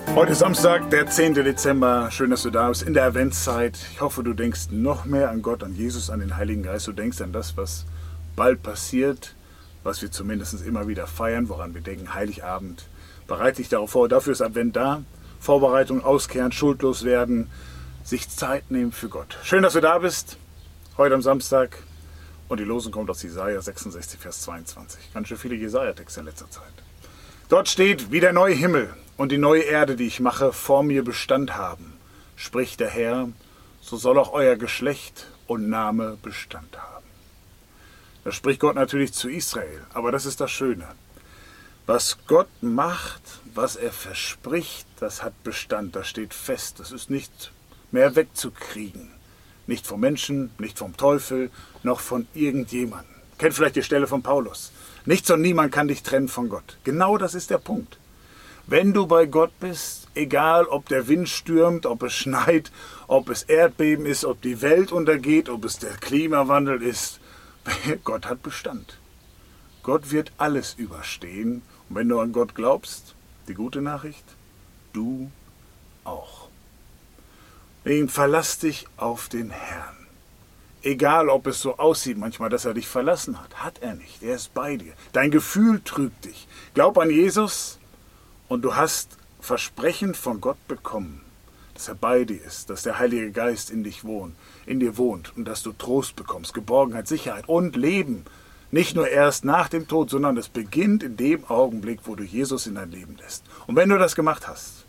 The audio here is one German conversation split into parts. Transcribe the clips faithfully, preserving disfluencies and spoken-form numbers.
Heute ist Samstag, der zehnte Dezember. Schön, dass du da bist in der Adventszeit. Ich hoffe, du denkst noch mehr an Gott, an Jesus, an den Heiligen Geist. Du denkst an das, was bald passiert, was wir zumindest immer wieder feiern, woran wir denken, Heiligabend. Bereite dich darauf vor. Dafür ist Advent da. Vorbereitung, auskehren, schuldlos werden, sich Zeit nehmen für Gott. Schön, dass du da bist. Heute am Samstag. Und die Losung kommt aus Jesaja sechsundsechzig, Vers zweiundzwanzig. Ganz schön viele Jesaja-Texte in letzter Zeit. Dort steht, wie der neue Himmel und die neue Erde, die ich mache, vor mir Bestand haben, spricht der Herr, so soll auch euer Geschlecht und Name Bestand haben. Das spricht Gott natürlich zu Israel, aber das ist das Schöne. Was Gott macht, was er verspricht, das hat Bestand, das steht fest, das ist nicht mehr wegzukriegen. Nicht vom Menschen, nicht vom Teufel, noch von irgendjemandem. Kennt vielleicht die Stelle von Paulus. Nichts und niemand kann dich trennen von Gott. Genau das ist der Punkt. Wenn du bei Gott bist, egal ob der Wind stürmt, ob es schneit, ob es Erdbeben ist, ob die Welt untergeht, ob es der Klimawandel ist, Gott hat Bestand. Gott wird alles überstehen. Und wenn du an Gott glaubst, die gute Nachricht, du auch. Deswegen verlass dich auf den Herrn. Egal, ob es so aussieht manchmal, dass er dich verlassen hat. Hat er nicht. Er ist bei dir. Dein Gefühl trügt dich. Glaub an Jesus und du hast Versprechen von Gott bekommen, dass er bei dir ist, dass der Heilige Geist in dich wohnt, in dir wohnt und dass du Trost bekommst, Geborgenheit, Sicherheit und Leben. Nicht nur erst nach dem Tod, sondern es beginnt in dem Augenblick, wo du Jesus in dein Leben lässt. Und wenn du das gemacht hast,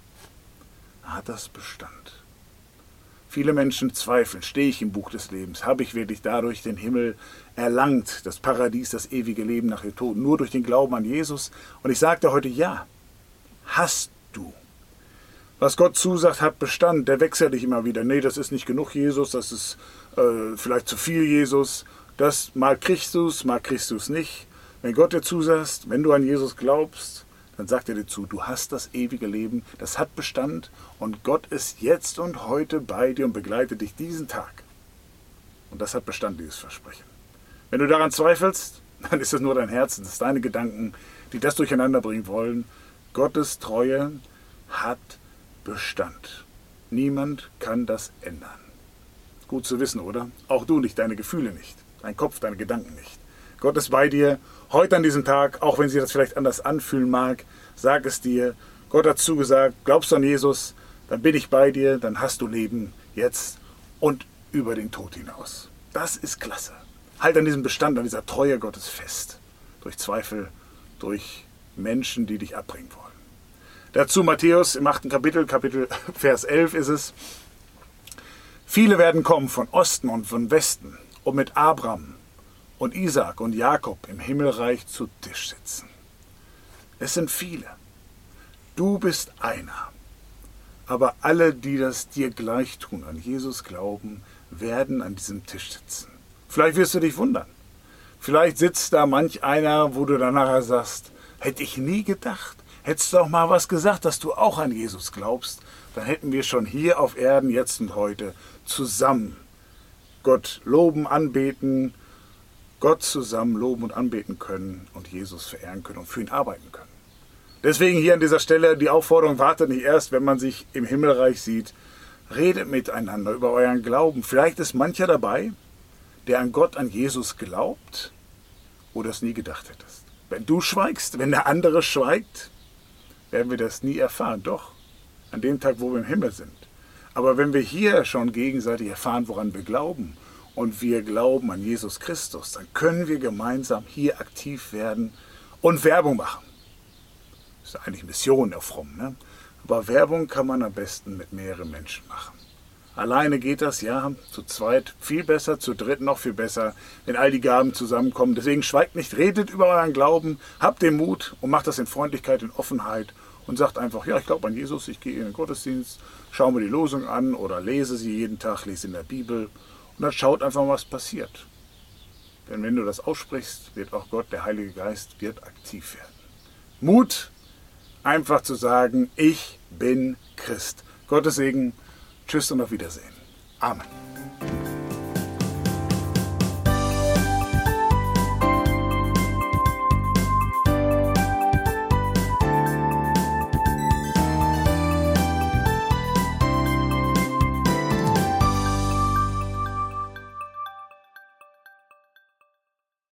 hat das Bestand. Viele Menschen zweifeln, stehe ich im Buch des Lebens? Habe ich wirklich dadurch den Himmel erlangt, das Paradies, das ewige Leben nach dem Tod, nur durch den Glauben an Jesus? Und ich sage dir heute, ja, hast du. Was Gott zusagt, hat Bestand, der wechselt dich immer wieder. Nee, das ist nicht genug Jesus, das ist äh, vielleicht zu viel Jesus. Das mal kriegst du es, mal kriegst du es nicht. Wenn Gott dir zusagt, wenn du an Jesus glaubst, dann sagt er dir zu, du hast das ewige Leben, das hat Bestand und Gott ist jetzt und heute bei dir und begleitet dich diesen Tag. Und das hat Bestand, dieses Versprechen. Wenn du daran zweifelst, dann ist es nur dein Herz, das sind deine Gedanken, die das durcheinander bringen wollen. Gottes Treue hat Bestand. Niemand kann das ändern. Gut zu wissen, oder? Auch du nicht, deine Gefühle nicht, dein Kopf, deine Gedanken nicht. Gott ist bei dir, heute an diesem Tag, auch wenn sich das vielleicht anders anfühlen mag, sag es dir. Gott hat zugesagt, glaubst du an Jesus, dann bin ich bei dir, dann hast du Leben jetzt und über den Tod hinaus. Das ist klasse. Halt an diesem Bestand, an dieser Treue Gottes fest. Durch Zweifel, durch Menschen, die dich abbringen wollen. Dazu Matthäus im achten Kapitel, Kapitel Vers elf ist es. Viele werden kommen von Osten und von Westen, um mit Abraham und Isaak und Jakob im Himmelreich zu Tisch sitzen. Es sind viele. Du bist einer. Aber alle, die das dir gleich tun, an Jesus glauben, werden an diesem Tisch sitzen. Vielleicht wirst du dich wundern. Vielleicht sitzt da manch einer, wo du danach sagst, hätte ich nie gedacht. Hättest du doch mal was gesagt, dass du auch an Jesus glaubst, dann hätten wir schon hier auf Erden, jetzt und heute, zusammen Gott loben, anbeten, Gott zusammen loben und anbeten können und Jesus verehren können und für ihn arbeiten können. Deswegen hier an dieser Stelle die Aufforderung, wartet nicht erst, wenn man sich im Himmelreich sieht. Redet miteinander über euren Glauben. Vielleicht ist mancher dabei, der an Gott, an Jesus glaubt, wo du es nie gedacht hättest. Wenn du schweigst, wenn der andere schweigt, werden wir das nie erfahren. Doch, an dem Tag, wo wir im Himmel sind. Aber wenn wir hier schon gegenseitig erfahren, woran wir glauben, und wir glauben an Jesus Christus, dann können wir gemeinsam hier aktiv werden und Werbung machen. Das ist eigentlich Mission, auf fromm, ne? Aber Werbung kann man am besten mit mehreren Menschen machen. Alleine geht das, ja, zu zweit viel besser, zu dritt noch viel besser, wenn all die Gaben zusammenkommen. Deswegen schweigt nicht, redet über euren Glauben, habt den Mut und macht das in Freundlichkeit, in Offenheit und sagt einfach, ja, ich glaube an Jesus, ich gehe in den Gottesdienst, schaue mir die Losung an oder lese sie jeden Tag, lese in der Bibel. Und dann schaut einfach mal, was passiert. Denn wenn du das aussprichst, wird auch Gott, der Heilige Geist, wird aktiv werden. Mut, einfach zu sagen, ich bin Christ. Gottes Segen, tschüss und auf Wiedersehen. Amen.